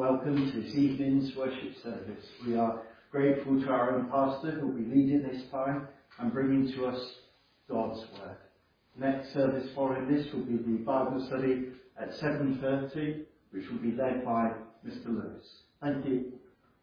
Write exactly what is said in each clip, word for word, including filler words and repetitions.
welcome to this evening's worship service. We are grateful to our own pastor who will be leading this time and bringing to us God's word. Next service following this will be the Bible study at seven thirty, which will be led by Mister Lewis. Thank you.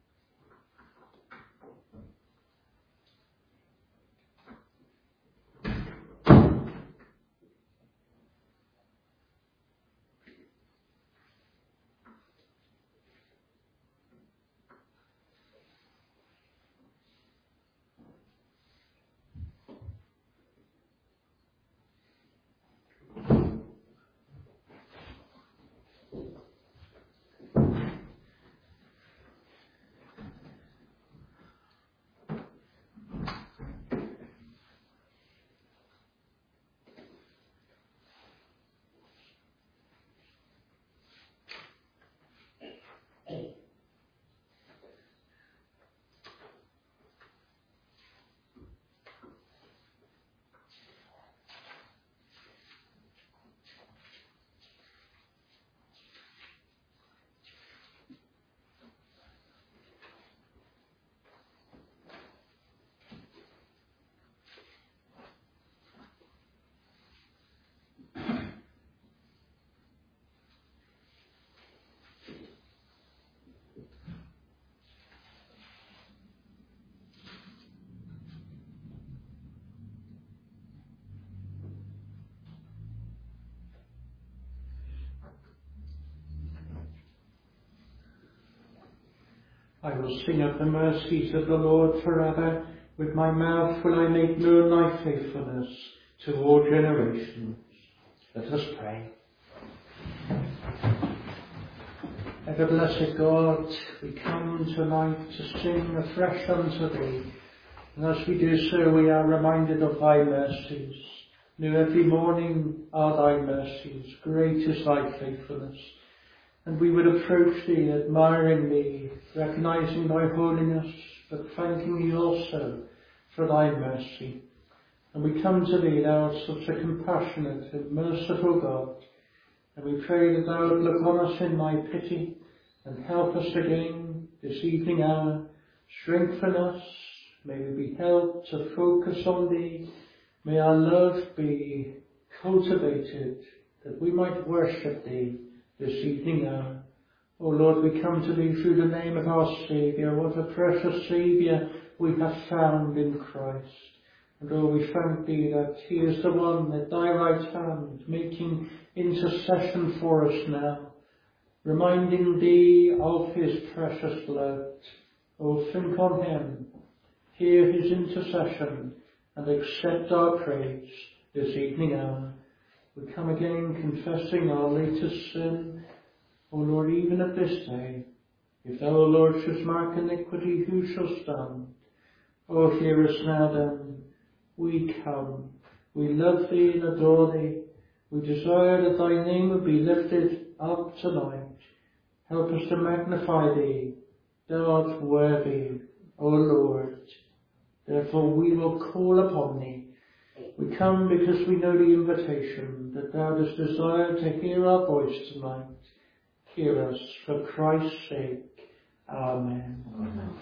I will sing of the mercies of the Lord forever. With my mouth will I make known thy faithfulness to all generations. Let us pray. Ever blessed God, we come tonight to sing afresh unto thee. And as we do so, we are reminded of thy mercies. New every morning are thy mercies. Great is thy faithfulness. And we would approach thee, admiring thee, recognizing thy holiness, but thanking thee also for thy mercy. And we come to thee, thou art such a compassionate and merciful God, and we pray that thou would look on us in thy pity and help us again this evening hour. Strengthen us, may we be helped to focus on thee. May our love be cultivated, that we might worship thee this evening hour. O Lord, we come to thee through the name of our Saviour. What a precious Saviour we have found in Christ. And oh, we thank thee that he is the one at thy right hand, making intercession for us now, reminding thee of his precious blood. Oh, think on him, hear his intercession, and accept our praise this evening hour. We come again confessing our latest sin. O Lord, even at this day, if thou, O Lord, shouldst mark iniquity, who shall stand? O hear us now then. We come. We love thee and adore thee. We desire that thy name would be lifted up tonight. Help us to magnify thee. Thou art worthy, O Lord. Therefore we will call upon thee. We come because we know the invitation that thou dost desire to hear our voice tonight. Hear us for Christ's sake. Amen. Amen.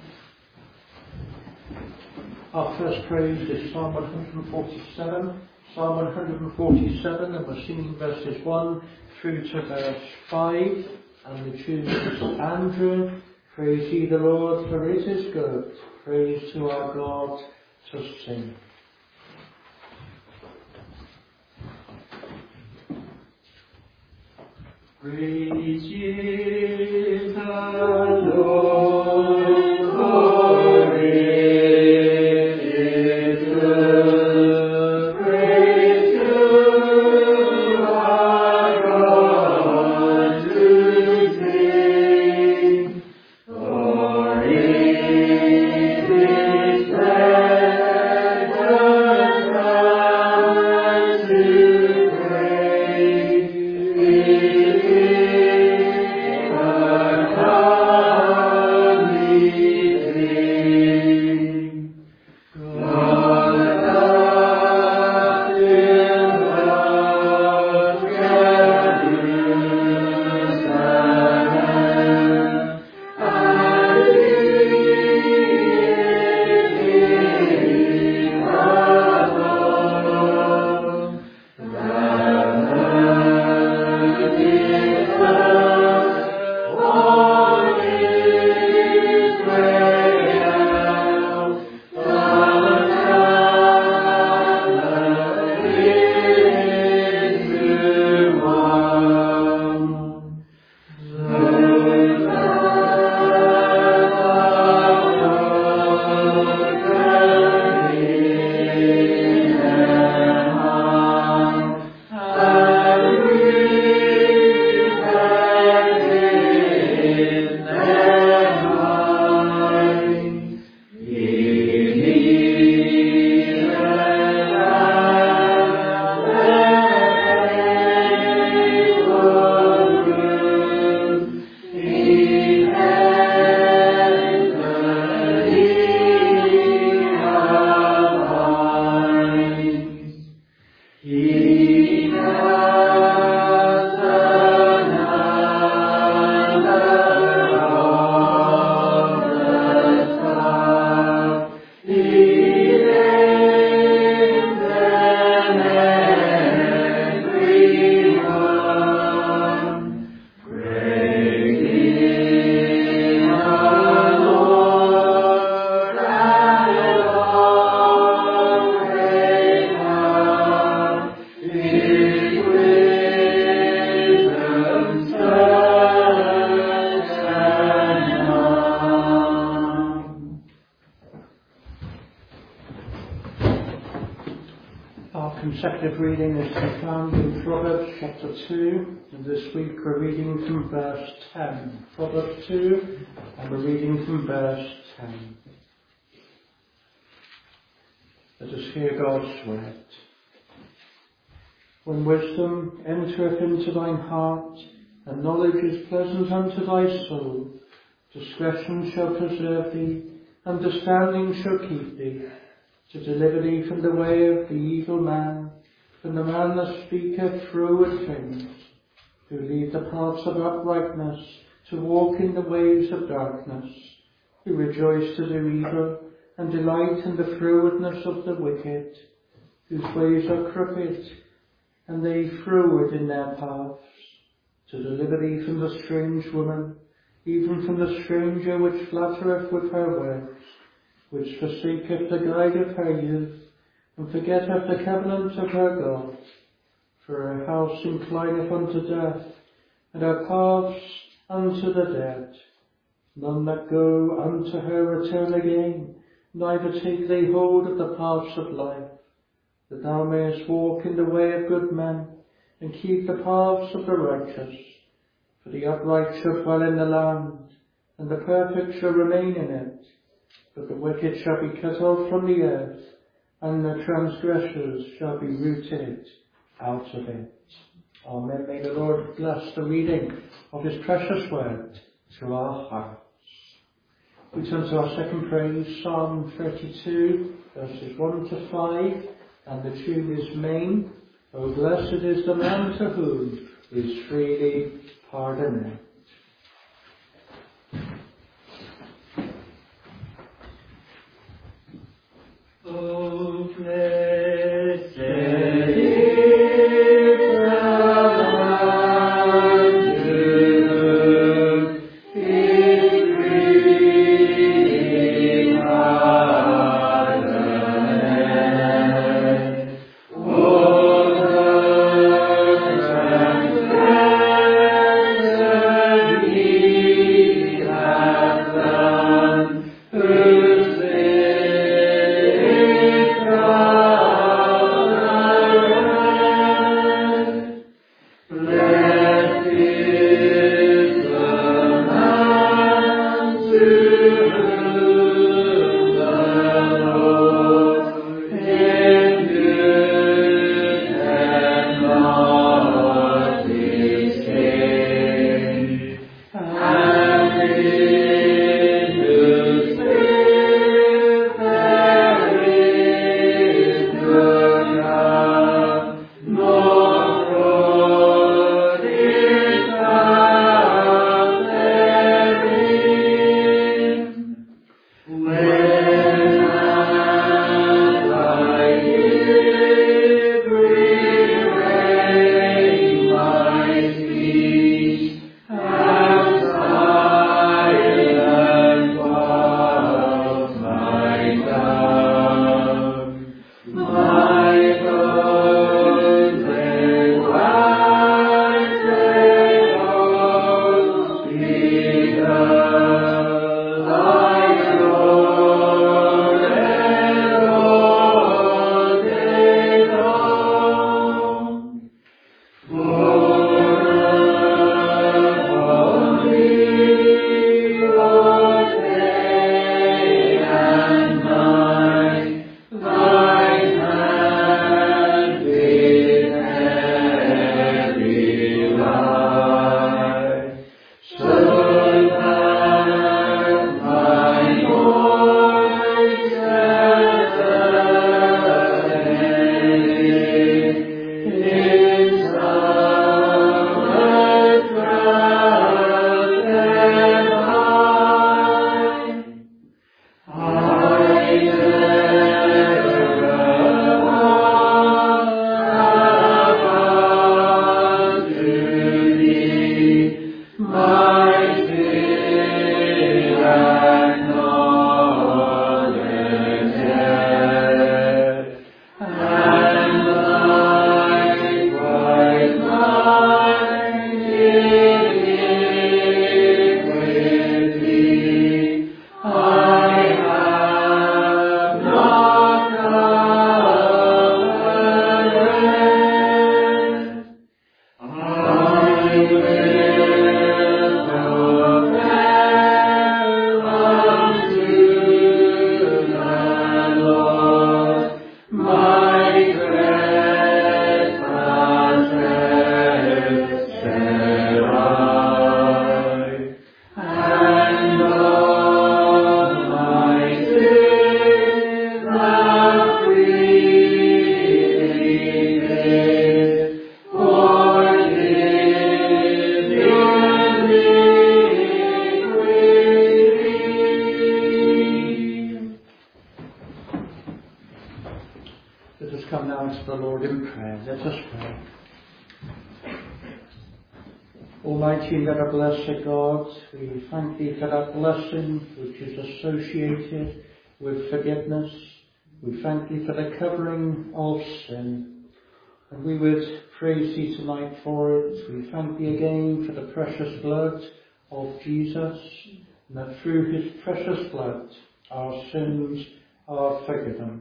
Our first praise is Psalm one forty-seven. Psalm one forty-seven, and we're singing verses one through to verse five. And the tune is Andrew. Praise ye the Lord, for it is good. Praise to our God to sing. Praise ye the Lord, for it is good. Praise to our God to sing, for it is pleasant us to praise. It is the Our consecutive reading is found in Proverbs chapter two, and this week we're reading from verse ten. Proverbs two, and we're reading from verse ten. Let us hear God's word. When wisdom entereth into thine heart, and knowledge is pleasant unto thy soul, discretion shall preserve thee, understanding shall keep thee, to deliver thee from the way of the evil man, from the man that speaketh froward things, who leave the paths of uprightness, to walk in the ways of darkness, who rejoice to do evil, and delight in the frowardness of the wicked, whose ways are crooked, and they froward in their paths, to deliver thee from the strange woman, even from the stranger which flattereth with her words, which forsaketh the guide of her youth, and forgetteth the covenant of her God. For her house inclineth unto death, and her paths unto the dead. None that go unto her return again, neither take they hold of the paths of life, that thou mayest walk in the way of good men, and keep the paths of the righteous. For the upright shall dwell in the land, and the perfect shall remain in it. But the wicked shall be cut off from the earth, and the transgressors shall be rooted out of it. Amen. May the Lord bless the reading of his precious word to our hearts. We turn to our second praise, Psalm thirty-two, verses one to five, and the tune is Main. O blessed is the man to whom is freely pardoned. O blessed is the Let us come now to the Lord in prayer. Let us pray. Almighty and ever blessed God, we thank Thee for that blessing which is associated with forgiveness. We thank Thee for the covering of sin. And we would praise Thee tonight for it. We thank Thee again for the precious blood of Jesus, and that through His precious blood our sins are forgiven.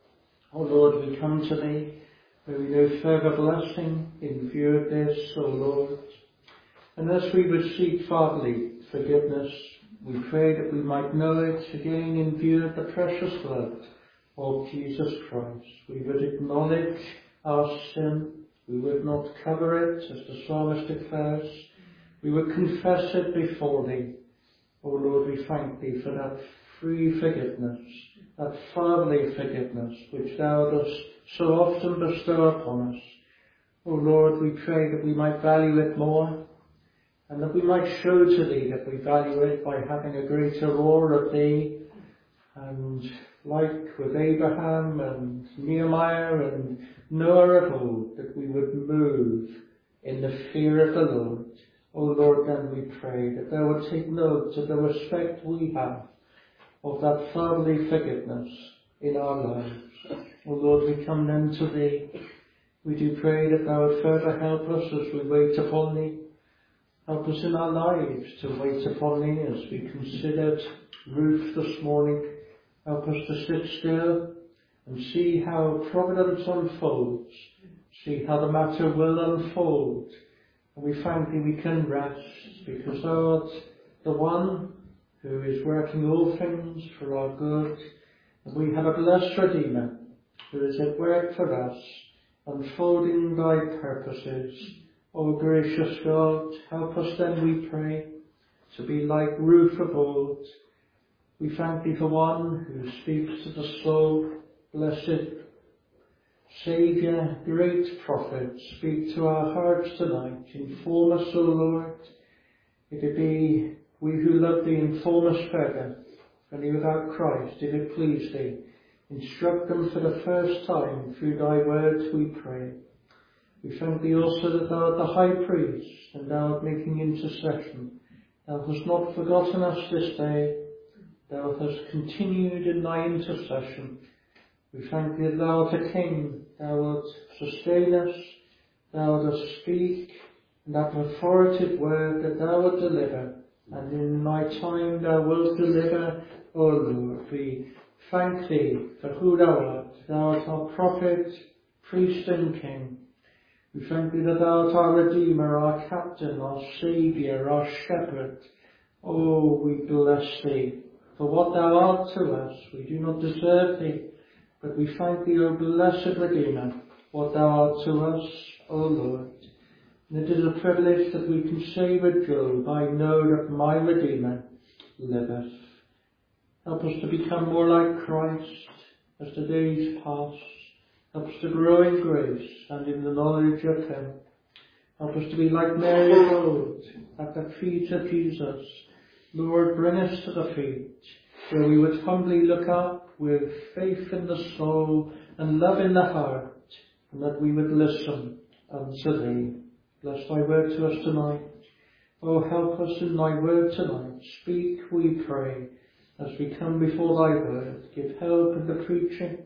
O Lord, we come to Thee, where we know further blessing in view of this, O Lord. And as we would seek fatherly forgiveness, we pray that we might know it again in view of the precious blood of Jesus Christ. We would acknowledge our sin. We would not cover it, as the psalmist declares. We would confess it before Thee. O Lord, we thank Thee for that free forgiveness, that fatherly forgiveness which Thou dost so often bestow upon us. O Lord, we pray that we might value it more, and that we might show to Thee that we value it by having a greater awe of Thee, and like with Abraham and Nehemiah and Noah of old, that we would move in the fear of the Lord. O Lord, then we pray that Thou would take note of the respect we have of that fatherly forgiveness in our lives. O Lord, we come then to Thee. We do pray that Thou would further help us as we wait upon Thee. Help us in our lives to wait upon Thee as we considered Ruth this morning. Help us to sit still and see how providence unfolds. See how the matter will unfold. And we thank Thee we can rest, because Thou art the one who is working all things for our good. And we have a blessed Redeemer who is at work for us, unfolding Thy purposes. O gracious God, help us then, we pray, to be like Ruth of old. We thank Thee for one who speaks to the soul. Blessed Saviour, great prophet, speak to our hearts tonight. Inform us, O Lord. If it be we who love Thee, inform us further. If any without Christ, if it please Thee, instruct them for the first time through Thy words, we pray. We thank Thee also that Thou art the high priest, and Thou art making intercession. Thou hast not forgotten us this day. Thou hast continued in Thy intercession. We thank Thee that Thou art a King. Thou wilt sustain us. Thou dost speak, and that authoritative word that Thou wilt deliver. And in Thy time Thou wilt deliver, O Lord. We thank Thee for who Thou art. Thou art our prophet, priest and King. We thank Thee that Thou art our Redeemer, our Captain, our Saviour, our Shepherd. Oh, we bless Thee for what Thou art to us. We do not deserve Thee, but we thank Thee, O blessed Redeemer, what Thou art to us, O Lord. And it is a privilege that we can say with Job, I know that my Redeemer liveth. Help us to become more like Christ as the days pass. Help us to grow in grace and in the knowledge of Him. Help us to be like Mary of old, at the feet of Jesus. Lord, bring us to the feet, where we would humbly look up with faith in the soul and love in the heart, and that we would listen unto Thee. Bless Thy word to us tonight. Oh, help us in Thy word tonight. Speak, we pray, as we come before Thy word. Give help in the preaching.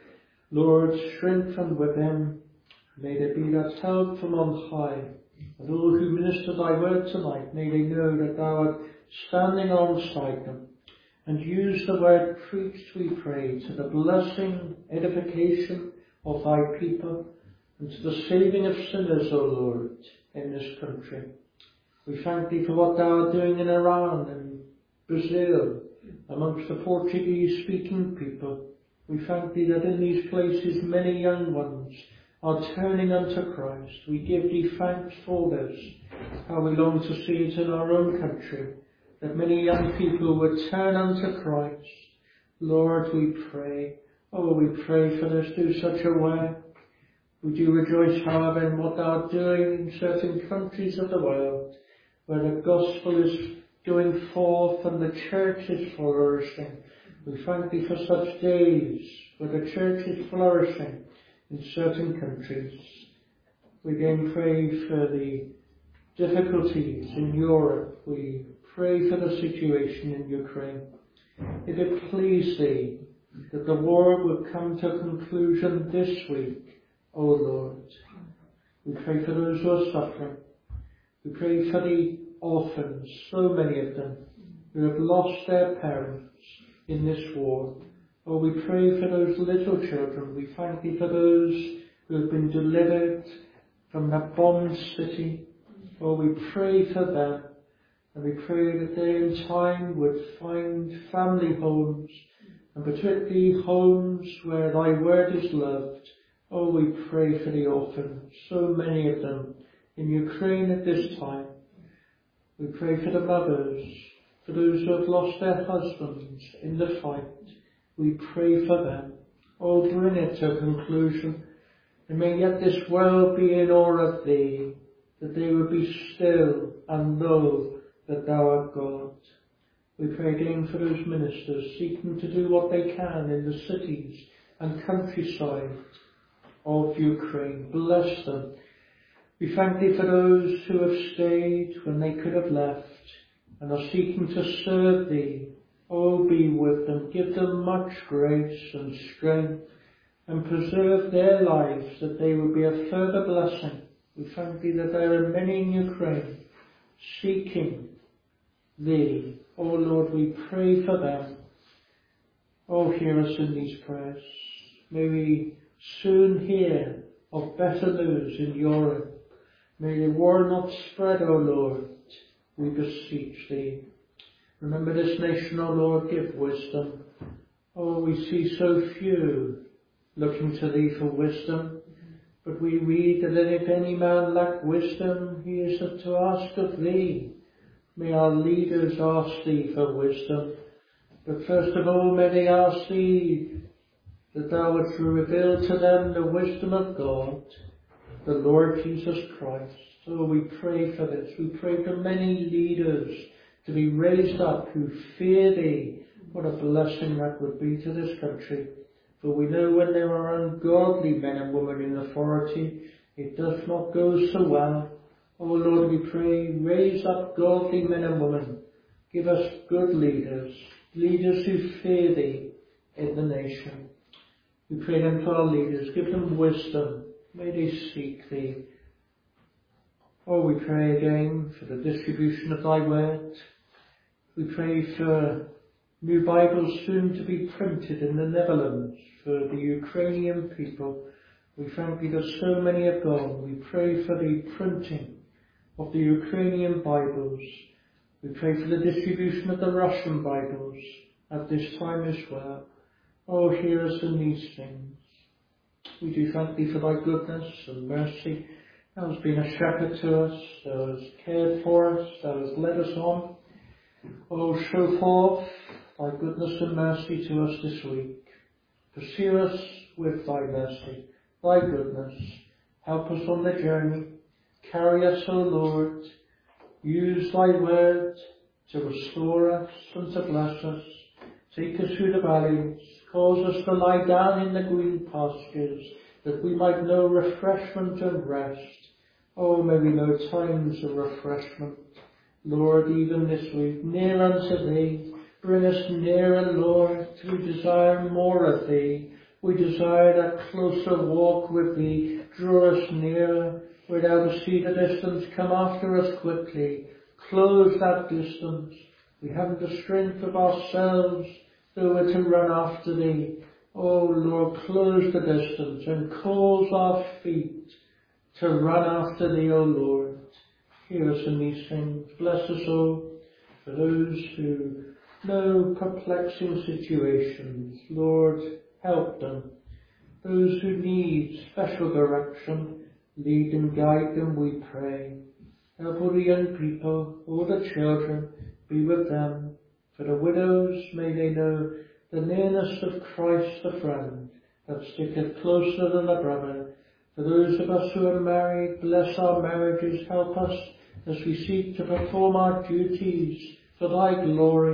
Lord, strengthen within. May there be that help from on high. And all who minister Thy word tonight, may they know that Thou art standing alongside them. And use the word preached, we pray, to the blessing, edification of Thy people, and to the saving of sinners, O Lord, in this country. We thank Thee for what Thou art doing in Iran and Brazil, amongst the Portuguese-speaking people. We thank Thee that in these places many young ones are turning unto Christ. We give Thee thanks for this. How we long to see it in our own country, that many young people would turn unto Christ. Lord, we pray. Oh, we pray for this, do such a way. We do rejoice, however, in what Thou art doing in certain countries of the world, where the gospel is going forth and the church is flourishing. We thank thee for such days where the church is flourishing in certain countries. We again pray for the difficulties in Europe. We pray for the situation in Ukraine. If it please thee that the war will come to a conclusion this week, O Lord, we pray for those who are suffering. We pray for the orphans, so many of them, who have lost their parents in this war. Oh, we pray for those little children. We thank thee for those who have been delivered from that bombed city. Oh, we pray for them. And we pray that they in time would find family homes, and particularly homes where thy word is loved. Oh, we pray for the orphans, so many of them in Ukraine at this time. We pray for the mothers, for those who have lost their husbands in the fight. We pray for them. Oh, bring it to a conclusion. And may yet this world be in awe of thee, that they would be still and know that thou art God. We pray again for those ministers seeking to do what they can in the cities and countryside of Ukraine. Bless them. We thank thee for those who have stayed when they could have left and are seeking to serve thee. Oh, be with them. Give them much grace and strength and preserve their lives that they will be a further blessing. We thank thee that there are many in Ukraine seeking thee. Oh Lord, we pray for them. Oh, hear us in these prayers. May we soon hear of better news in Europe. May the war not spread, O Lord, we beseech thee. Remember this nation, O Lord, give wisdom. Oh, we see so few looking to thee for wisdom. But we read that if any man lack wisdom, he is to ask of thee. May our leaders ask thee for wisdom. But first of all, may they ask thee that thou wouldst reveal to them the wisdom of God, the Lord Jesus Christ. Oh, we pray for this. We pray for many leaders to be raised up who fear thee. What a blessing that would be to this country. For we know when there are ungodly men and women in authority, it does not go so well. Oh Lord, we pray, raise up godly men and women. Give us good leaders, leaders who fear thee in the nation. We pray then for our leaders, give them wisdom. May they seek thee. Oh, we pray again for the distribution of thy word. We pray for new Bibles soon to be printed in the Netherlands for the Ukrainian people. We thank thee that so many have gone. We pray for the printing of the Ukrainian Bibles. We pray for the distribution of the Russian Bibles at this time as well. Oh, hear us in these things. We do thank thee for thy goodness and mercy. Thou hast been a shepherd to us. Thou hast cared for us. Thou hast led us on. Oh, show forth thy goodness and mercy to us this week. Pursue us with thy mercy, thy goodness. Help us on the journey. Carry us, O Lord. Use thy word to restore us and to bless us. Take us through the valleys. Cause us to lie down in the green pastures, that we might know refreshment and rest. Oh, may we know times of refreshment. Lord, even this week, near unto thee, bring us nearer, Lord. We desire more of thee. We desire that closer walk with thee. Draw us nearer. Where thou see the distance, come after us quickly. Close that distance. We haven't the strength of ourselves, though we're to run after thee. Oh Lord, close the distance and cause our feet to run after thee, O Lord. Hear us in these things. Bless us all for those who know perplexing situations. Lord, help them. Those who need special direction, lead and guide them, we pray. Help all the young people, all the children, be with them. For the widows, may they know the nearness of Christ the friend, that sticketh closer than a brother. For those of us who are married, bless our marriages, help us as we seek to perform our duties for thy glory.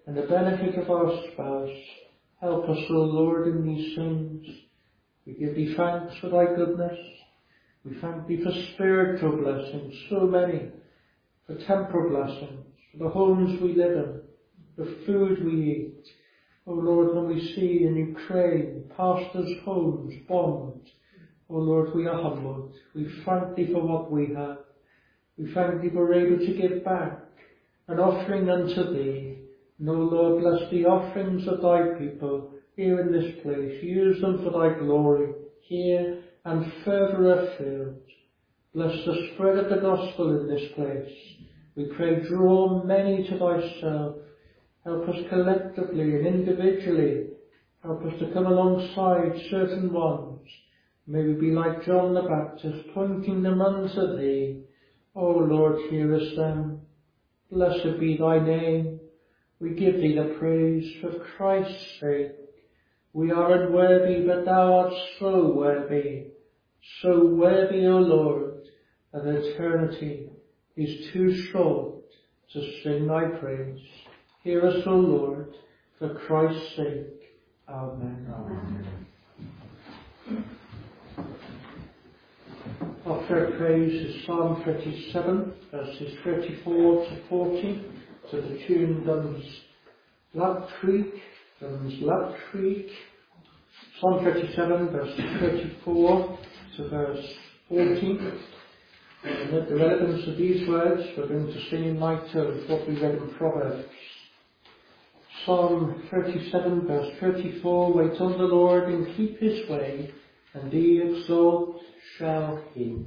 and the benefit of our spouse. Help us, O Lord, in these things. We give thee thanks for thy goodness. We thank thee for spiritual blessings, so many, for temporal blessings, for the homes we live in, the food we eat. O Lord, when we see in Ukraine pastors' homes bombed, O Lord, we are humbled. We thank thee for what we have. We thank thee for able to give back an offering unto thee. And O Lord, bless the offerings of thy people here in this place. Use them for thy glory here and further afield. Bless the spread of the gospel in this place. We pray, draw many to thyself. Help us collectively and individually. Help us to come alongside certain ones. May we be like John the Baptist, pointing them unto thee. O Lord, hearest them. Blessed be thy name. We give thee the praise for Christ's sake. We are unworthy, but thou art so worthy. So worthy, O Lord, that eternity is too short to sing thy praise. Hear us, O Lord, for Christ's sake. Amen. Amen. Our third praise is Psalm thirty-seven, verses thirty-four to forty, to the tune Duns Love Creek, Duns Love Creek. Psalm thirty-seven, verses thirty-four to verse forty. And at the relevance of these words, we're going to sing in my tone what we read in Proverbs. Psalm thirty-seven, verse thirty-four, wait on the Lord and keep his way, and thee exalt shall he.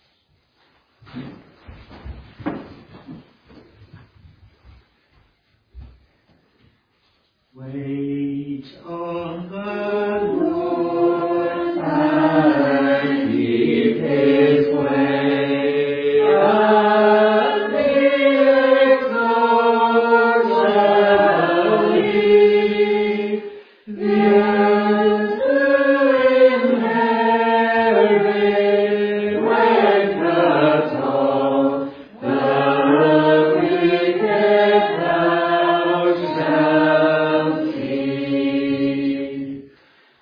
Wait on the Lord and keep his way, and thee exalt shall he. The earth to inherit when cut off, the wicked thou shalt see.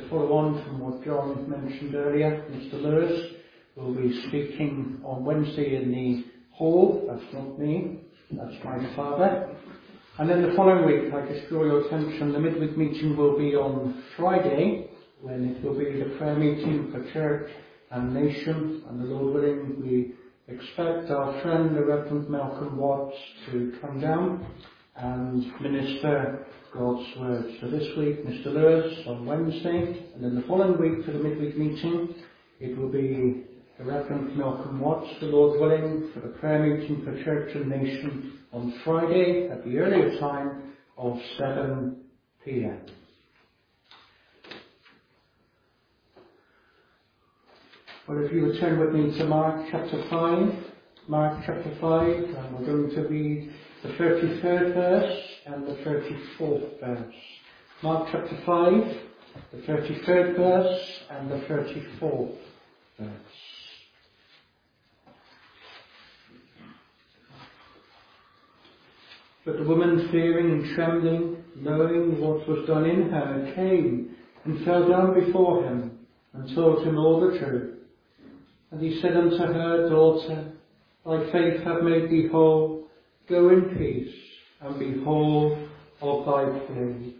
to follow on from what John mentioned earlier, Mister Lewis will be speaking on Wednesday in the hall. That's not me, that's my father. And then the following week, I just draw your attention, the midweek meeting will be on Friday, when it will be the prayer meeting for church and nation, and the Lord willing, we expect our friend, the Reverend Malcolm Watts, to come down and minister God's word. So this week, Mister Lewis on Wednesday, and then the following week for the midweek meeting, it will be the Reverend Malcolm Watts, the Lord willing, for the prayer meeting for church and nation on Friday at the earlier time of seven p m. Well, if you would turn with me to Mark chapter five, Mark chapter five, and we're going to read the thirty-third verse and the thirty-fourth verse. Mark chapter five, the thirty-third verse and the thirty-fourth verse. But the woman, fearing and trembling, knowing what was done in her, came and fell down before him and told him all the truth. And he said unto her, Daughter, thy faith hath made thee whole. Go in peace, and be whole of thy plague.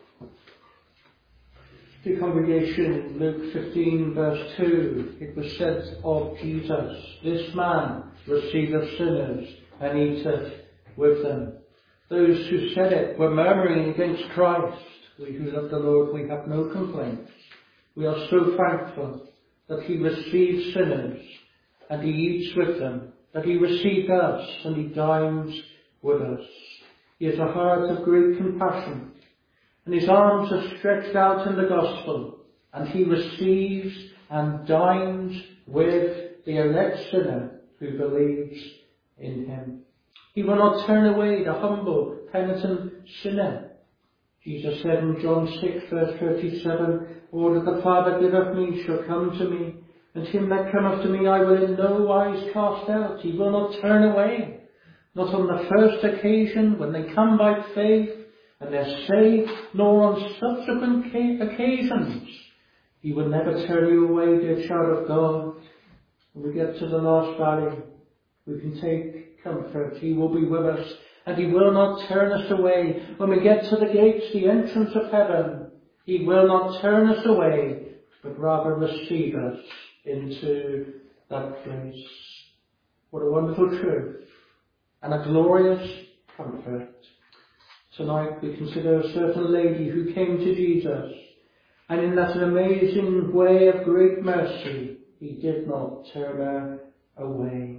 The congregation in Luke fifteen verse two, it was said of Jesus, This man receiveth sinners, and eateth with them. Those who said it were murmuring against Christ. We who love the Lord, we have no complaints. We are so thankful that he receives sinners and he eats with them, that he received us and he dines with us. He has a heart of great compassion, and his arms are stretched out in the gospel, and he receives and dines with the elect sinner who believes in him. He will not turn away the humble, penitent sinner. Jesus said in John six verse thirty-seven, All that the Father giveth me shall come to me, and him that cometh to me I will in no wise cast out. He will not turn away, not on the first occasion when they come by faith and they're saved, nor on subsequent occasions. He will never turn you away, dear child of God. When we get to the last valley, we can take comfort. He will be with us, and he will not turn us away. When we get to the gates, the entrance of heaven, he will not turn us away, but rather receive us into that place. What a wonderful truth, and a glorious comfort. Tonight we consider a certain lady who came to Jesus, and in that amazing way of great mercy, he did not turn her away.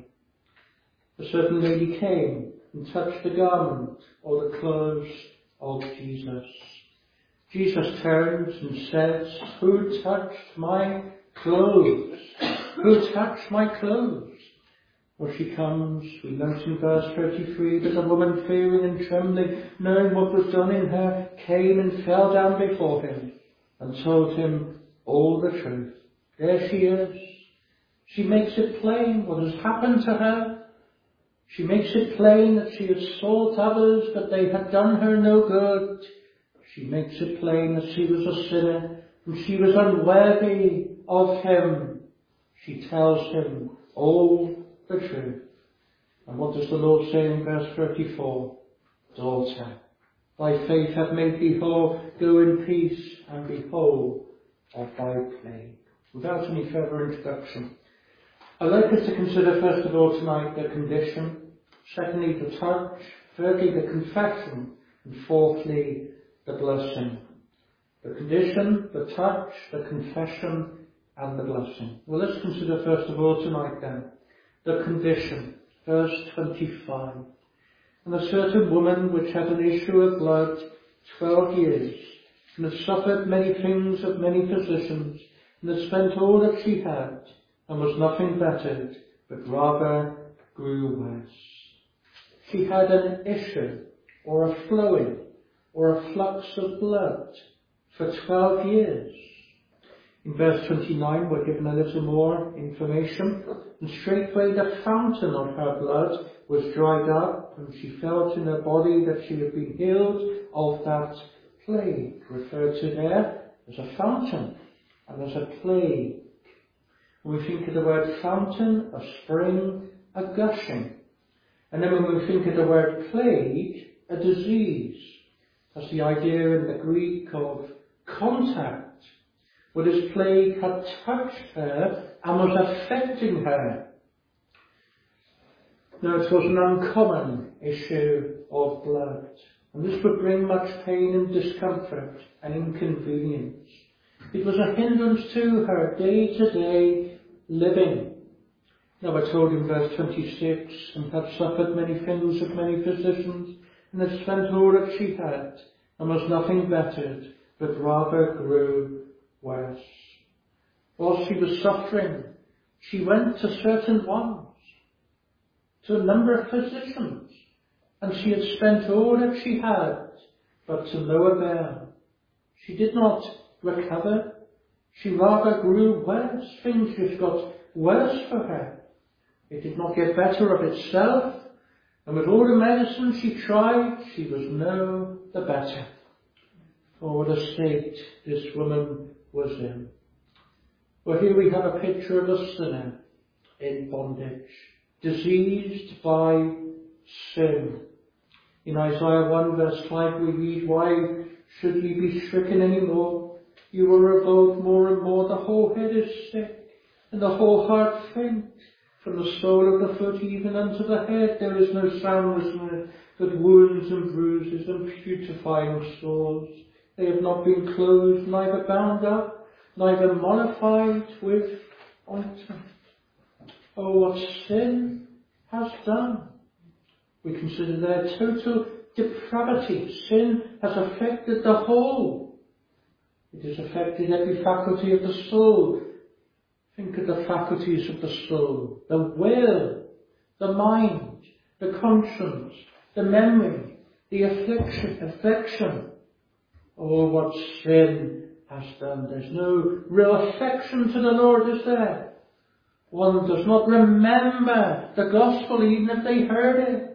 A certain lady came and touched the garment or the clothes of Jesus. Jesus turns and says, Who touched my clothes? Who touched my clothes? Well, she comes, we note in verse thirty-three, that the woman, fearing and trembling, knowing what was done in her, came and fell down before him and told him all the truth. There she is. She makes it plain what has happened to her. She makes it plain that she had sought others, but they had done her no good. She makes it plain that she was a sinner and she was unworthy of him. She tells him all the truth. And what does the Lord say in verse thirty-four? Daughter, thy faith hath made thee whole. Go in peace and be whole of thy plague. Without any further introduction, I'd like us to consider first of all tonight the condition, secondly the touch, thirdly the confession, and fourthly the blessing. The condition, the touch, the confession, and the blessing. Well, let's consider first of all tonight then the condition. Verse twenty-five. And a certain woman which had an issue of blood twelve years, and had suffered many things of many physicians, and had spent all that she had, and was nothing bettered, but rather grew worse. She had an issue, or a flowing, or a flux of blood for twelve years. In verse twenty-nine we're given a little more information. And straightway the fountain of her blood was dried up, and she felt in her body that she had been healed of that plague, referred to there There's a fountain and there's a plague. When we think of the word fountain, a spring, a gushing. And then when we think of the word plague, a disease. That's the idea in the Greek of contact. Where this plague had touched her and was affecting her. Now it was an uncommon issue of blood. And this would bring much pain and discomfort and inconvenience. It was a hindrance to her day-to-day living. Now we're told in verse twenty-six, and had suffered many things of many physicians, and had spent all that she had, and was nothing bettered, but rather grew worse. While she was suffering, she went to certain ones, to a number of physicians, and she had spent all that she had, but to no avail. She did not recover. She rather grew worse. Things just got worse for her. It did not get better of itself, and with all the medicine she tried, she was no the better. Oh, what a state this woman was in. Well, here we have a picture of a sinner in bondage, diseased by sin. In Isaiah one verse five we read, "Why should ye be stricken any more? You will revolt more and more. The whole head is sick, and the whole heart faint. From the sole of the foot even unto the head there is no soundness in it, but wounds and bruises and putrefying sores. They have not been closed, neither bound up, neither mollified with ointment." Oh, what sin has done. We consider their total depravity. Sin has affected the whole. It has affected every faculty of the soul. Think of the faculties of the soul: the will, the mind, the conscience, the memory, the affliction, affection. Oh, what sin has done. There's no real affection to the Lord, is there? One does not remember the gospel even if they heard it.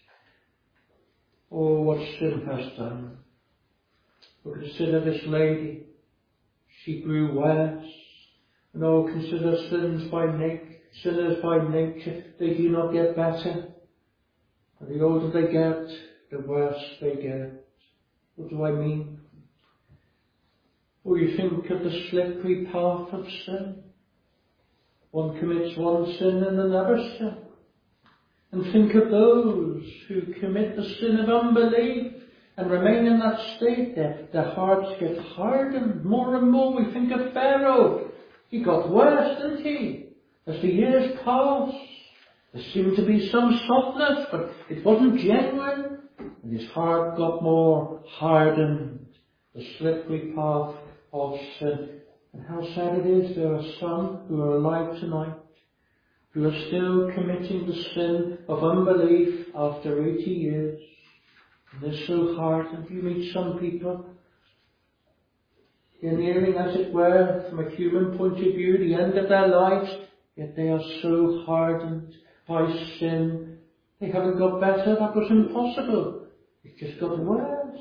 Oh, what sin has done. But consider this lady. She grew worse. And oh, consider sins by nature, sinners by nature. They do not get better. And the older they get, the worse they get. What do I mean? Oh, you think of the slippery path of sin. One commits one sin and another sin. And think of those who commit the sin of unbelief and remain in that state. Their, their hearts get hardened more and more. We think of Pharaoh. He got worse, didn't he? As the years passed, there seemed to be some softness, but it wasn't genuine. And his heart got more hardened. The slippery path of sin. And how sad it is, there are some who are alive tonight who are still committing the sin of unbelief after eighty years. And they're so hardened. You meet some people, they're nearing, as it were, from a human point of view, the end of their lives, yet they are so hardened by sin. They haven't got better. That was impossible. It just got worse.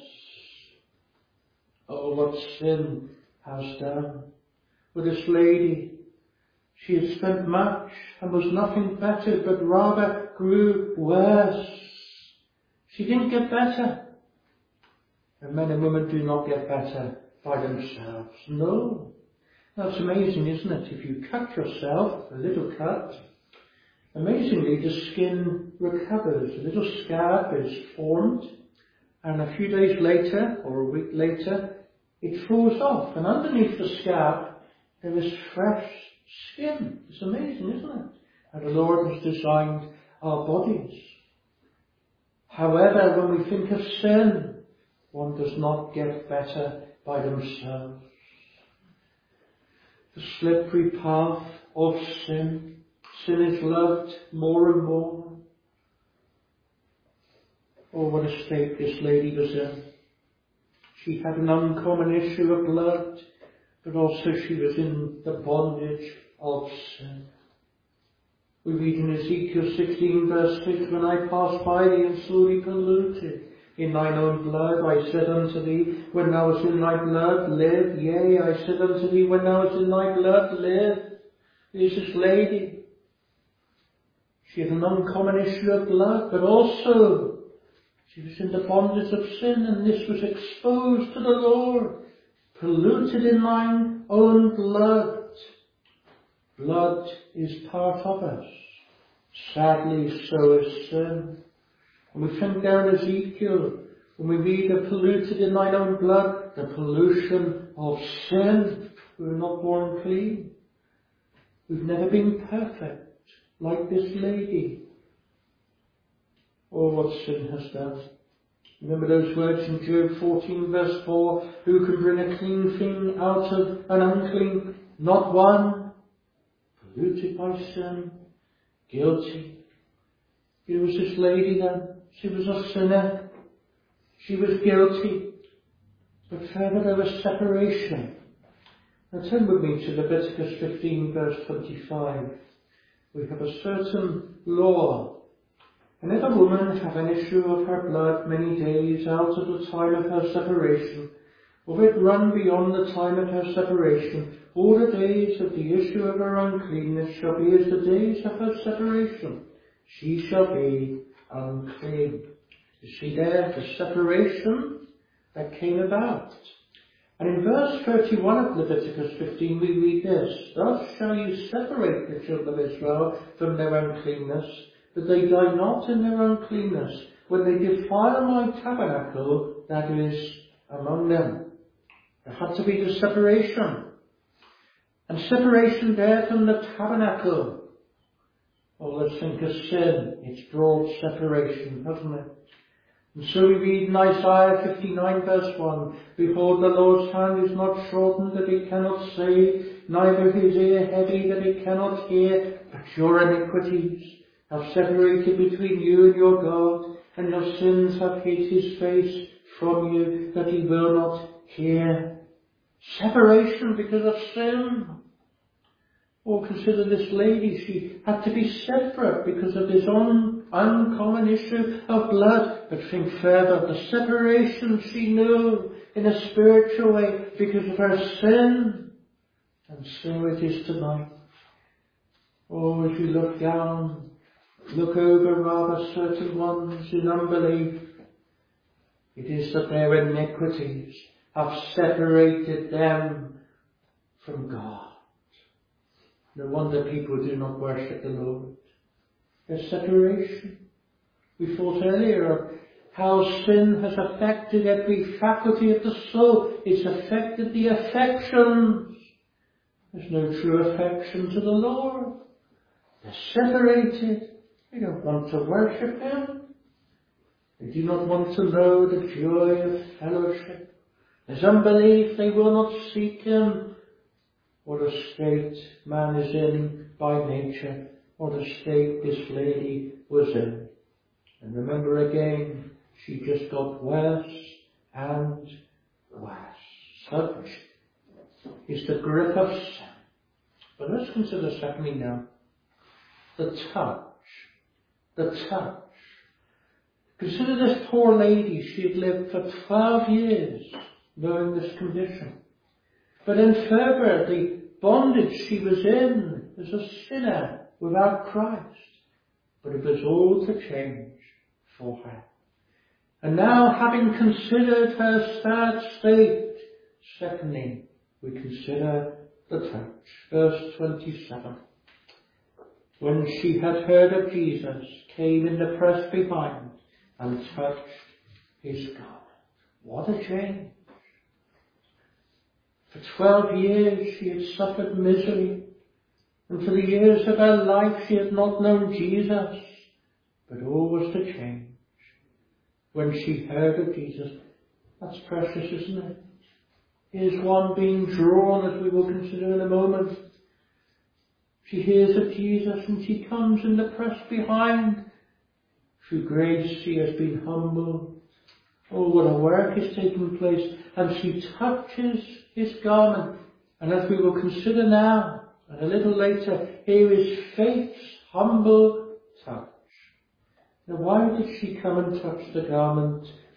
Oh, what sin has done. With this lady, she had spent much and was nothing better, but rather grew worse. She didn't get better. And men and women do not get better by themselves. No. That's amazing, isn't it? If you cut yourself, a little cut, amazingly the skin recovers. A little scab is formed, and a few days later, or a week later, it falls off. And underneath the scab, there is fresh skin. It's amazing, isn't it? And the Lord has designed our bodies. However, when we think of sin, one does not get better by themselves. The slippery path of sin. Sin is loved more and more. Oh, what a state this lady was in. She had an uncommon issue of blood, but also she was in the bondage of sin. We read in Ezekiel sixteen verse six, "When I passed by thee and saw thee polluted, in thine own blood. I said unto thee, when thou wast in thy blood, live. Yea, I said unto thee, when thou wast in thy blood, live. Here's this lady. She had an uncommon issue of blood, but also she was in the bondage of sin, and this was exposed to the Lord, polluted in thine own blood. Blood is part of us. Sadly, so is sin. And we think there in Ezekiel, when we read the polluted in thine own blood, the pollution of sin. We were not born clean. We've never been perfect, like this lady. Oh, what sin has done. Remember those words in Job fourteen verse four, who can bring a clean thing out of an unclean? Not one. Polluted by sin, guilty. Here was this lady then. She was a sinner. She was guilty. But further there was separation. Now turn with me to Leviticus fifteen verse twenty-five. We have a certain law. And if a woman have an issue of her blood many days out of the time of her separation, or it run beyond the time of her separation, all the days of the issue of her uncleanness shall be as the days of her separation. She shall be unclean. You see there the separation that came about. And in verse thirty-one of Leviticus fifteen we read this, thus shall you separate the children of Israel from their uncleanness, that they die not in their uncleanness, when they defile my tabernacle that is among them. There had to be the separation. And separation there from the tabernacle. Oh, let's think of sin. It's brought separation, hasn't it? And so we read in Isaiah fifty-nine verse one, behold, the Lord's hand is not shortened that it cannot save, neither his ear heavy that it cannot hear, but your iniquities have separated between you and your God, and your sins have hid his face from you, that he will not hear. Separation because of sin. Or consider this lady, she had to be separate because of this un- uncommon issue of blood. But think further, the separation she knew in a spiritual way because of her sin. And so it is tonight. Oh, as you look down, look over rather certain ones in unbelief, it is that their iniquities have separated them from God. No wonder people do not worship the Lord. There's separation. We thought earlier of how sin has affected every faculty of the soul. It's affected the affections. There's no true affection to the Lord. They're separated. They don't want to worship Him. They do not want to know the joy of fellowship. There's unbelief. They will not seek Him. What a state man is in by nature. What a state this lady was in. And remember again, she just got worse and worse. Such is the grip of sin. But let's consider secondly now, the touch. The touch. Consider this poor lady. She had lived for twelve years knowing this condition. But then further, the bondage she was in as a sinner without Christ. But it was all to change for her. And now, having considered her sad state, secondly, we consider the touch. Verse twenty-seven. When she had heard of Jesus, came in the press behind and touched his garment. What a change. For twelve years she had suffered misery, and for the years of her life she had not known Jesus, but all was to change. When she heard of Jesus, that's precious, isn't it? Here's one being drawn, as we will consider in a moment. She hears of Jesus and she comes in the press behind. Through grace she has been humbled. Oh, what a work is taking place. And she touches his garment. And as we will consider now, and a little later, here is faith's humble touch. Now why did she come and touch the garment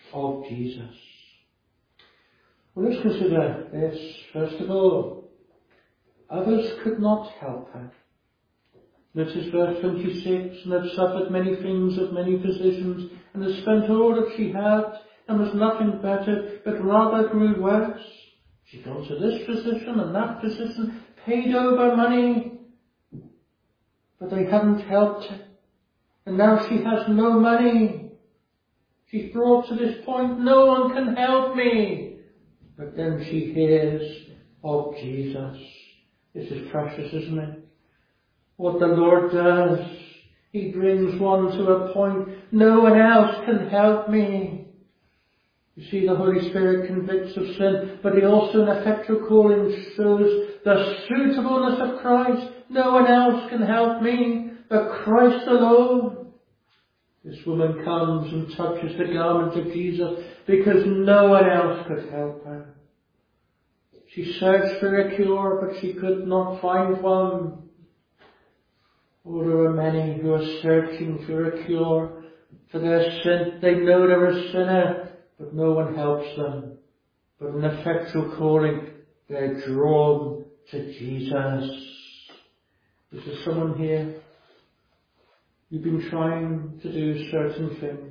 of Jesus. Well, let's consider this. First of all, others could not help her. Notice verse twenty-six, and had suffered many things of many physicians, and had spent all that she had, and was nothing better, but rather grew worse. She'd gone to this physician and that physician, paid over money, but they hadn't helped her. And now she has no money. She's brought to this point, no one can help me. But then she hears of Jesus. This is precious, isn't it? What the Lord does, He brings one to a point, no one else can help me. You see, the Holy Spirit convicts of sin, but He also in effectual calling shows the suitableness of Christ. No one else can help me but Christ alone. This woman comes and touches the garment of Jesus because no one else could help her. She searched for a cure, but she could not find one. Oh, there are many who are searching for a cure for their sin. They know they're a sinner, but no one helps them. But in effectual calling, they're drawn to Jesus. Is there someone here? You've been trying to do certain things,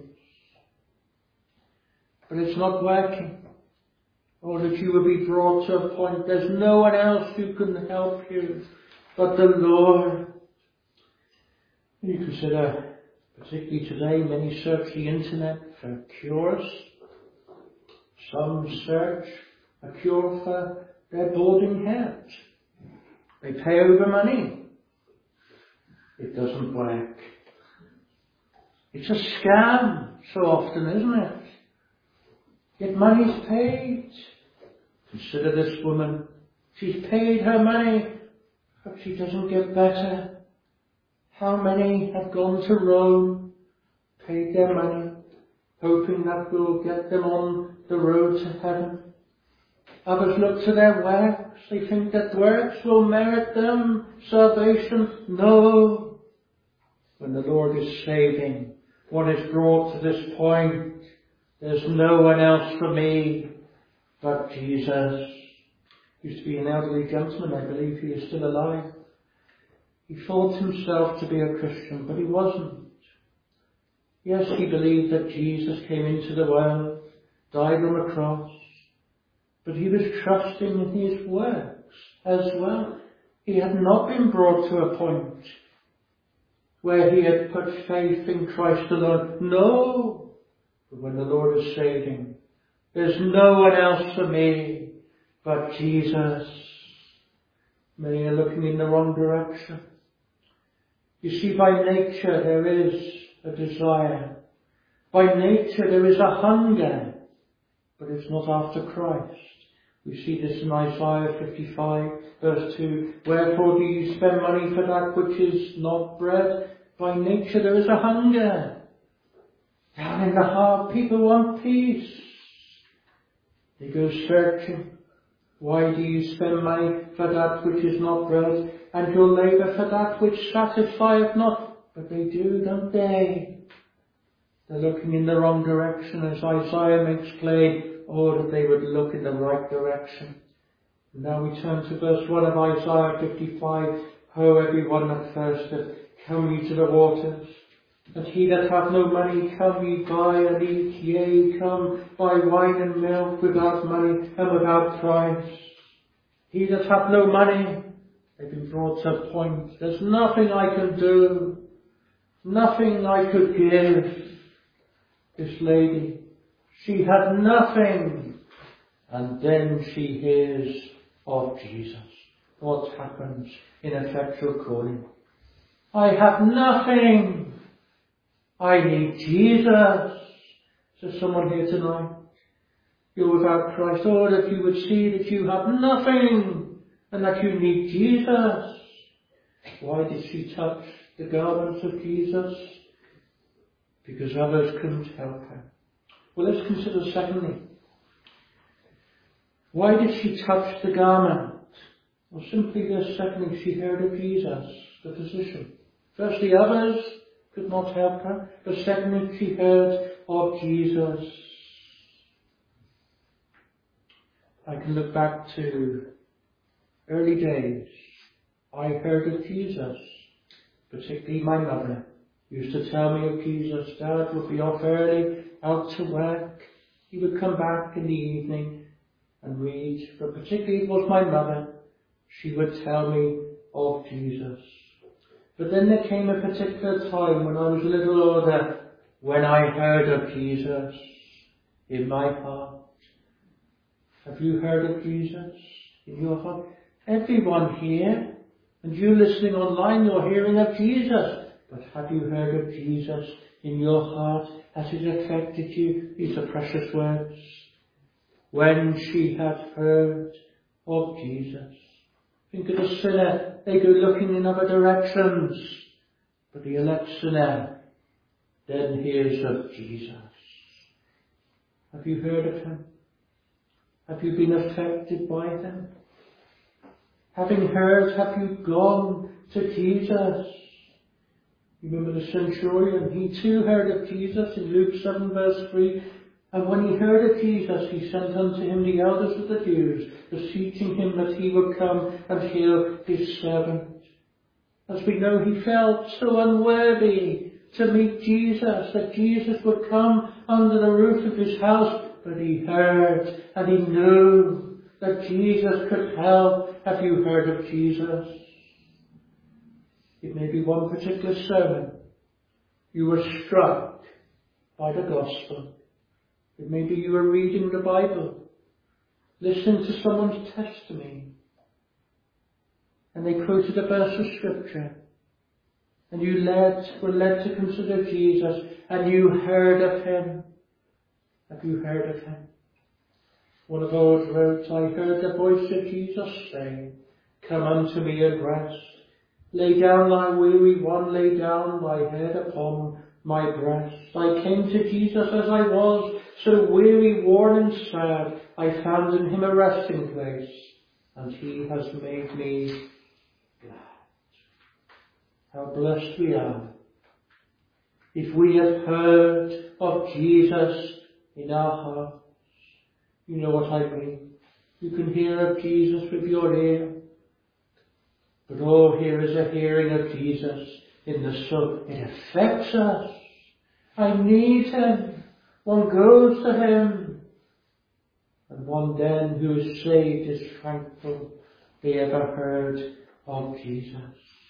but it's not working. Or that you will be brought to a point, there's no one else who can help you but the Lord. You consider, particularly today, many search the internet for cures. Some search a cure for their balding head. They pay over money. It doesn't work. It's a scam so often, isn't it? Yet money's paid. Consider this woman. She's paid her money, but she doesn't get better. How many have gone to Rome, paid their money, hoping that will get them on the road to heaven? Others look to their works. They think that works will merit them salvation. No. When the Lord is saving, one is brought to this point, there's no one else for me but Jesus. Used to be an elderly gentleman, I believe he is still alive. He thought himself to be a Christian, but he wasn't. Yes, he believed that Jesus came into the world, died on the cross, but he was trusting in his works as well. He had not been brought to a point where he had put faith in Christ alone. No! But when the Lord is saving, there's no one else for me but Jesus. Many are looking in the wrong direction. You see, by nature there is a desire. By nature there is a hunger, but it's not after Christ. We see this in Isaiah fifty-five, verse two. Wherefore do you spend money for that which is not bread? By nature there is a hunger. Down in the heart, people want peace. They go searching. Why do you spend money for that which is not bread, and your labour for that which satisfieth not? But they do, don't they? They're looking in the wrong direction, as Isaiah makes plain. Oh, that they would look in the right direction. And now we turn to verse one of Isaiah fifty-five. Ho, everyone that thirsteth, come ye to the waters. And he that hath no money, come ye buy and eat. Yea, come, buy wine and milk without money and without price. He that hath no money, they've been brought to a point. There's nothing I can do. Nothing I could give. This lady, she had nothing. And then she hears of Jesus. What happens in effectual calling? I have nothing. I need Jesus. Is there someone here tonight? You're without Christ. Oh, that you would see that you have nothing and that you need Jesus. Why did she touch the garments of Jesus? Because others couldn't help her. Well, let's consider secondly. Why did she touch the garment? Well, simply this. Secondly, she heard of Jesus, the physician. Firstly, others could not help her, but secondly, she heard of Jesus. I can look back to early days. I heard of Jesus, particularly my mother used to tell me of Jesus. Dad would be off early, out to work. He would come back in the evening and read, but particularly it was my mother. She would tell me of Jesus. But then there came a particular time when I was a little older, when I heard of Jesus in my heart. Have you heard of Jesus in your heart? Everyone here, and you listening online, you're hearing of Jesus. But have you heard of Jesus in your heart? Has it affected you? These are precious words. When she had heard of Jesus. Think of the sinner. They go looking in other directions. But the elect sinner then hears of Jesus. Have you heard of him? Have you been affected by them? Having heard, have you gone to Jesus? You remember the centurion? He too heard of Jesus in Luke seven verse three. And when he heard of Jesus, he sent unto him the elders of the Jews, beseeching him that he would come and heal his servant. As we know, he felt so unworthy to meet Jesus, that Jesus would come under the roof of his house. But he heard and he knew that Jesus could help. Have you heard of Jesus? It may be one particular sermon. You were struck by the gospel. It may be you were reading the Bible, listening to someone's testimony, and they quoted a verse of scripture, and you led, were led to consider Jesus, and you heard of him. Have you heard of him? One of old wrote, I heard the voice of Jesus say, come unto me and rest. Lay down thy weary one, lay down thy head upon my breast. I came to Jesus as I was, so weary, worn and sad. I found in him a resting place, and he has made me glad. How blessed we are if we have heard of Jesus in our hearts. You know what I mean. You can hear of Jesus with your ear. But oh, here is a hearing of Jesus in the soul. It affects us. I need him. One goes to him. And one then who is saved is thankful they ever heard of Jesus.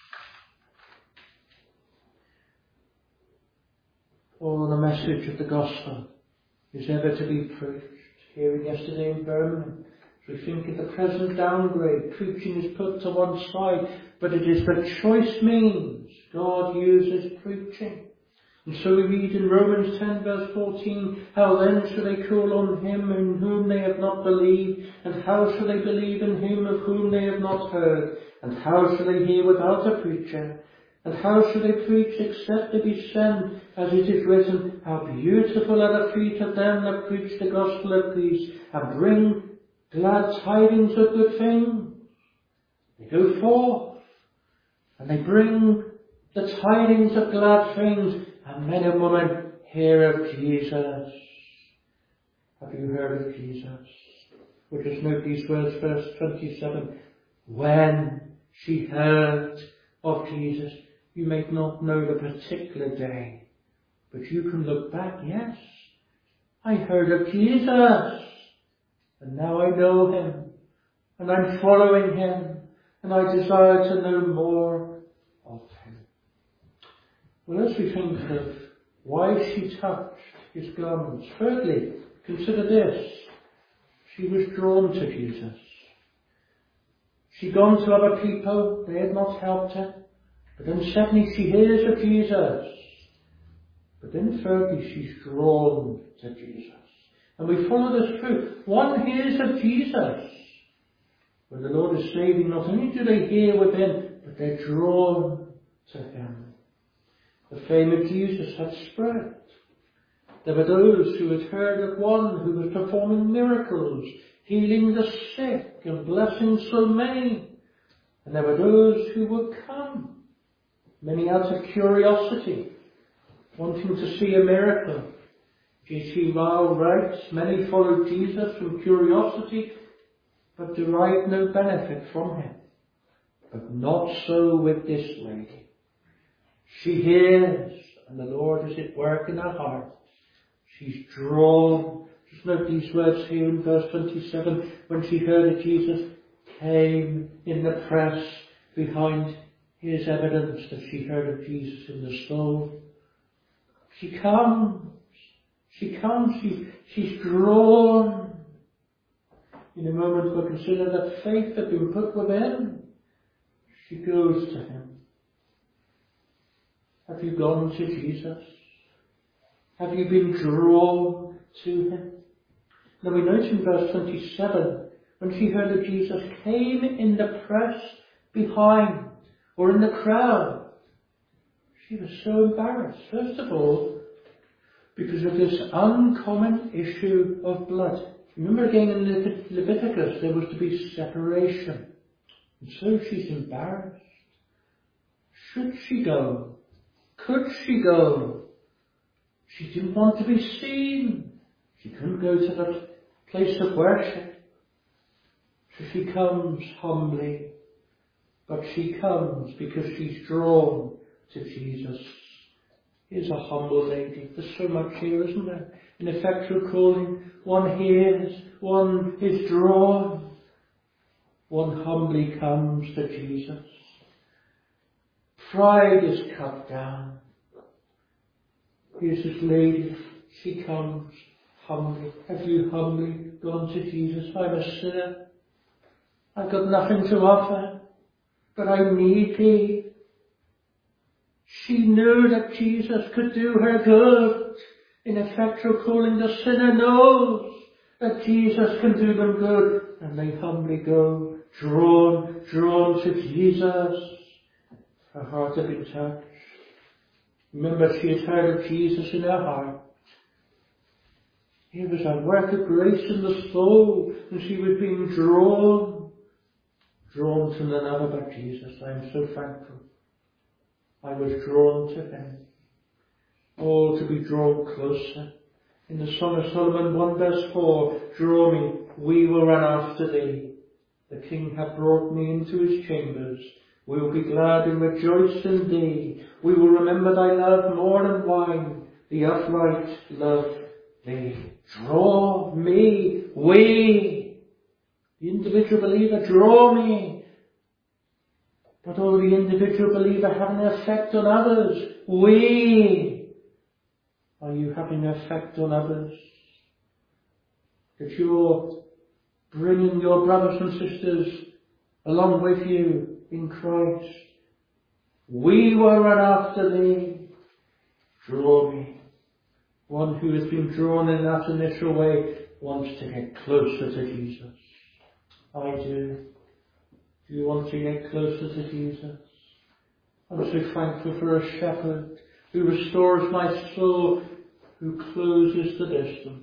Oh, the message of the gospel is ever to be preached. Hearing yesterday in Birmingham, we think of the present downgrade. Preaching is put to one side, but it is the choice means God uses preaching. And so we read in Romans ten verse fourteen, how then shall they call on him in whom they have not believed? And how shall they believe in him of whom they have not heard? And how shall they hear without a preacher? And how shall they preach except they be sent? As it is written, how beautiful are the feet of them that preach the gospel of peace, and bring glad tidings of good things. They go forth, and they bring the tidings of glad things, and men and women hear of Jesus. Have you heard of Jesus? We'll just note these words, verse twenty-seven. When she heard of Jesus. You may not know the particular day, but you can look back. Yes, I heard of Jesus, and now I know him, and I'm following him, and I desire to know more of him. Well, as we think of why she touched his garments, thirdly, consider this. She was drawn to Jesus. She'd gone to other people, they had not helped her. But then secondly, she hears of Jesus. But then thirdly, she's drawn to Jesus. And we follow this through. One hears of Jesus. When the Lord is saving, not only do they hear within, but they're drawn to him. The fame of Jesus had spread. There were those who had heard of one who was performing miracles, healing the sick and blessing so many. And there were those who would come. Many out of curiosity, wanting to see a miracle. G T Ryle writes, many followed Jesus from curiosity, but derive no benefit from him. But not so with this lady. She hears, and the Lord is at work in her heart. She's drawn. Just note these words here in verse twenty-seven. When she heard that Jesus came in the press behind, here's evidence that she heard of Jesus in the stove. She comes. She comes. She, she's drawn. In a moment we'll consider that faith had been put within. She goes to him. Have you gone to Jesus? Have you been drawn to him? Now we note in verse twenty-seven, when she heard that Jesus came in the press behind, or in the crowd, she was so embarrassed. First of all, because of this uncommon issue of blood. Remember again in Levit- Leviticus, there was to be separation. And so she's embarrassed. Should she go? Could she go? She didn't want to be seen. She couldn't go to that place of worship. So she comes humbly. But she comes because she's drawn to Jesus. Here's a humble lady. There's so much here, isn't there? In effectual calling, one hears, one is drawn. One humbly comes to Jesus. Pride is cut down. Here's this lady. She comes humbly. Have you humbly gone to Jesus? I'm a sinner. I've got nothing to offer, but I need thee. She knew that Jesus could do her good. In effectual calling, the sinner knows that Jesus can do them good. And they humbly go, drawn, drawn to Jesus. Her heart had been touched. Remember, she had heard of Jesus in her heart. Here was a work of grace in the soul, and she was being drawn, drawn to none other but Jesus. I am so thankful. I was drawn to him. All to be drawn closer. In the Song of Solomon one verse four, draw me, we will run after thee. The King hath brought me into his chambers. We will be glad and rejoice in thee. We will remember thy love more than wine. The upright love thee. Draw me, we. The individual believer, draw me. But all the individual believer having an effect on others. We. Are you having an effect on others? That you're bringing your brothers and sisters along with you in Christ. We will run after thee. Draw me. One who has been drawn in that initial way wants to get closer to Jesus. I do. Do you want to get closer to Jesus? I'm so thankful for a shepherd who restores my soul, who closes the distance.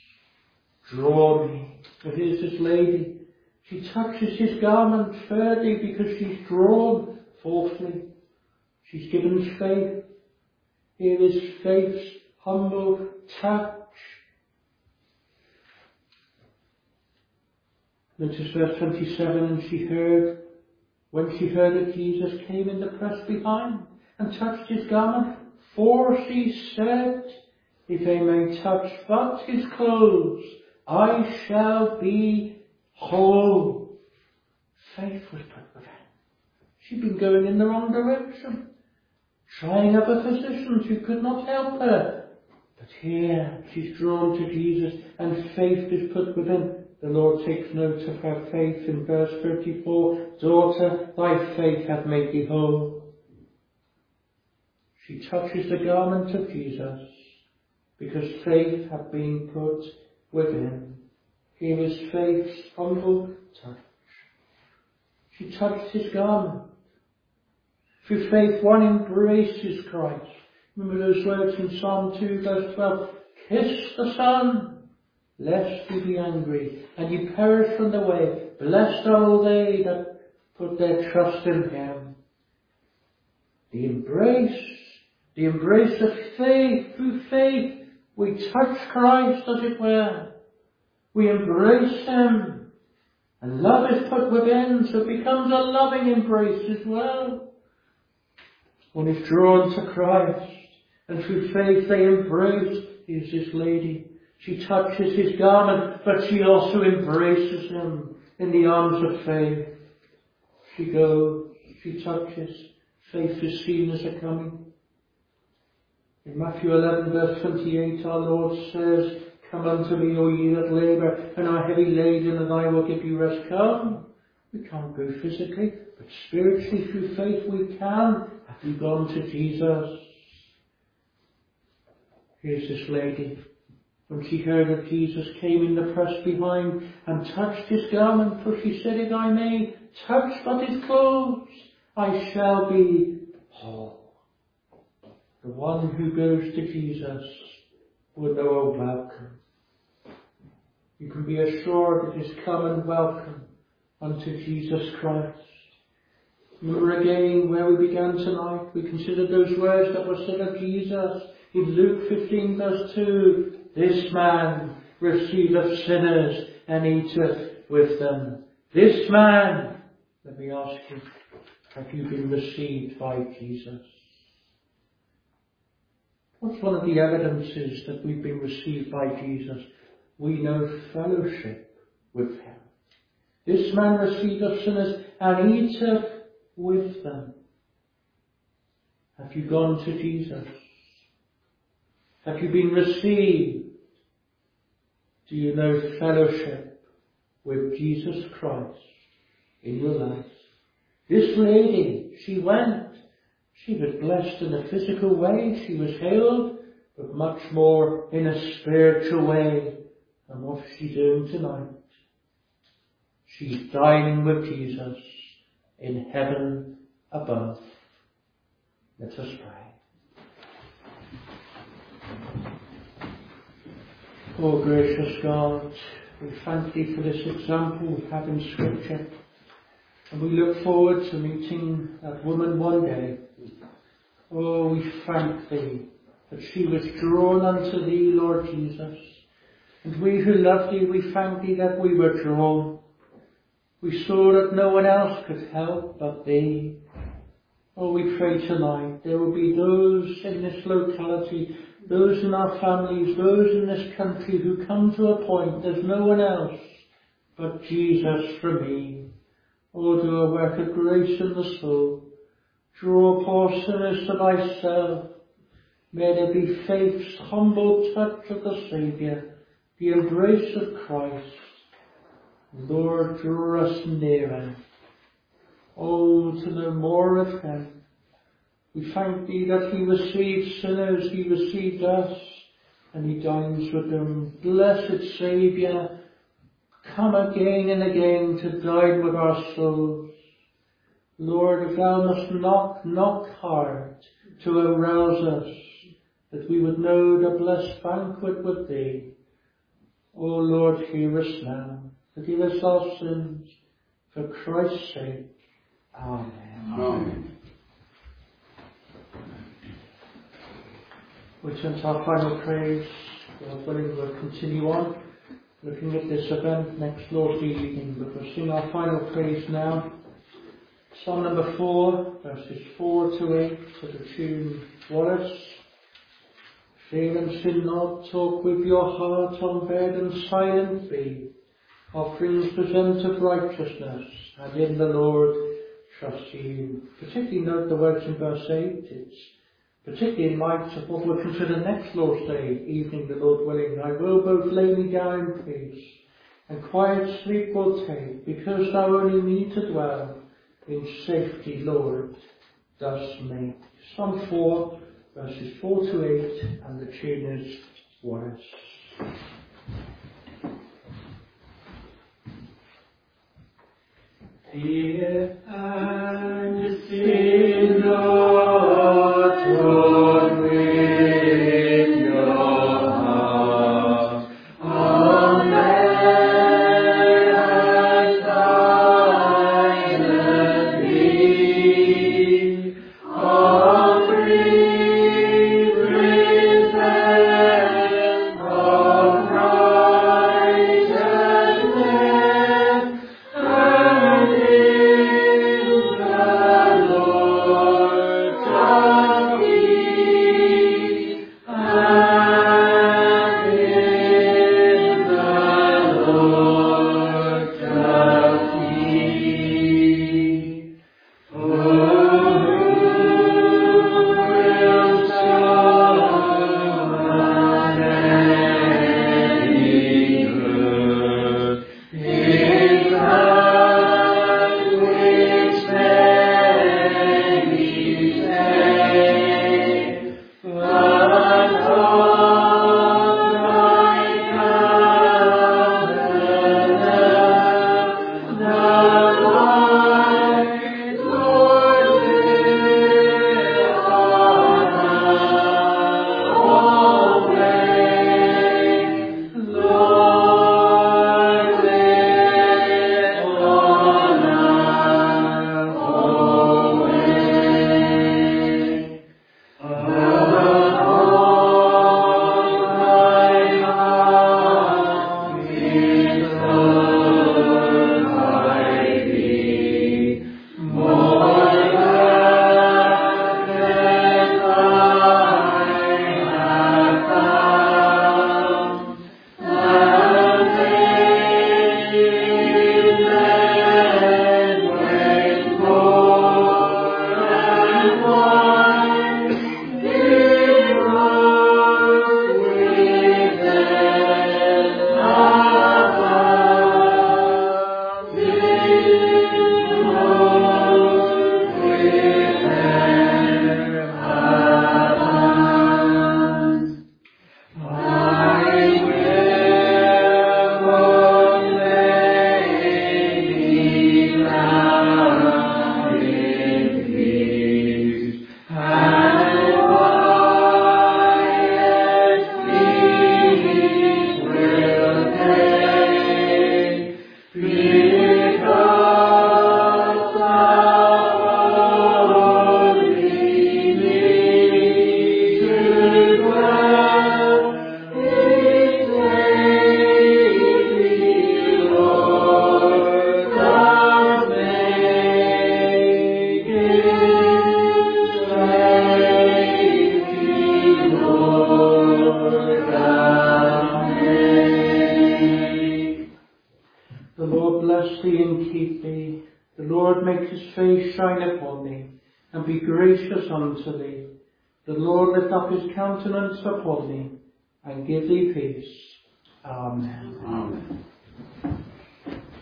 Draw me. But here's this lady. She touches his garment thirdly because she's drawn. Fourthly, she's given faith. Here is faith's humble touch. Notice verse twenty-seven, and she heard, when she heard that Jesus came in the press behind and touched his garment, for she said, if I may touch but his clothes, I shall be whole. Faith was put with her. She'd been going in the wrong direction, trying other physicians who could not help her. But here she's drawn to Jesus, and faith is put within. The Lord takes note of her faith in verse thirty-four. Daughter, thy faith hath made thee whole. She touches the garment of Jesus because faith hath been put within. Here is faith's humble touch. She touched his garment. Through faith, one embraces Christ. Remember those words in Psalm two, verse twelve. Kiss the Son, lest he be angry, and ye perish from the way. Blessed are all they that put their trust in him. The embrace, the embrace of faith. Through faith, we touch Christ, as it were. We embrace him, And love is put within, so it becomes a loving embrace as well. One is drawn to Christ, and through faith they embrace. Here's this lady. She touches his garment, but she also embraces him in the arms of faith. She goes, she touches. Faith is seen as a coming. In Matthew eleven verse twenty-eight our Lord says, come unto me, O ye that labour and are heavy laden, and I will give you rest. Come. We can't go physically, but spiritually through faith we can. Have you gone to Jesus? Here's this lady. When she heard that Jesus came in the press behind and touched his garment, for she said, if I may touch but his clothes, I shall be whole. The one who goes to Jesus will know a welcome. You can be assured it is come and welcome unto Jesus Christ. Remember again where we began tonight. We considered those words that were said of Jesus in Luke fifteen verse two. This man receiveth sinners and eateth with them. This man, let me ask you, have you been received by Jesus? What's one of the evidences that we've been received by Jesus? We know fellowship with him. This man receiveth sinners and eateth with them. Have you gone to Jesus? Have you been received? Do you know fellowship with Jesus Christ in your life? This lady, she went. She was blessed in a physical way. She was healed, but much more in a spiritual way. And what's she doing tonight? She's dining with Jesus in heaven above. Let us pray. Oh, gracious God, we thank thee for this example we have in Scripture. And we look forward to meeting that woman one day. Oh, we thank thee that she was drawn unto thee, Lord Jesus. And we who love thee, we thank thee that we were drawn. We saw that no one else could help but thee. Oh, we pray tonight there will be those in this locality, those in our families, those in this country who come to a point there's no one else but Jesus for me. Oh, do a work of grace in the soul. Draw poor sinners to thyself. May there be faith's humble touch of the Saviour, the embrace of Christ. Lord, draw us nearer. Oh, to know more of him. We thank thee that he received sinners, he received us, and he dines with them. Blessed Saviour, come again and again to dine with our souls. Lord, if thou must knock, knock hard to arouse us, that we would know the blessed banquet with thee. O Lord, hear us now. Forgive us our sins, for Christ's sake. Amen. Amen. We turn to our final praise. God willing, we'll continue on looking at this event next Lord's evening, but we'll sing our final praise now. Psalm number four, verses four to eight, to the tune Wallace. Fear and sin not, talk with your heart on bed and silent be. Offerings present of righteousness, and in the Lord trust you. Particularly note the words in verse eight. It's particularly in light of what we'll consider next Lord's Day evening, the Lord willing. I will both lay me down in peace, and quiet sleep will take, because thou only need to dwell in safety, Lord, thus make. Psalm four, verses four to eight, and the tune is Wallace. Fear and sin not, Lord, with your heart. Amen. As silent be, offering present of righteousness. Lord bless thee and keep thee. The Lord make his face shine upon thee, and be gracious unto thee. The Lord lift up his countenance upon thee, and give thee peace. Amen. Amen.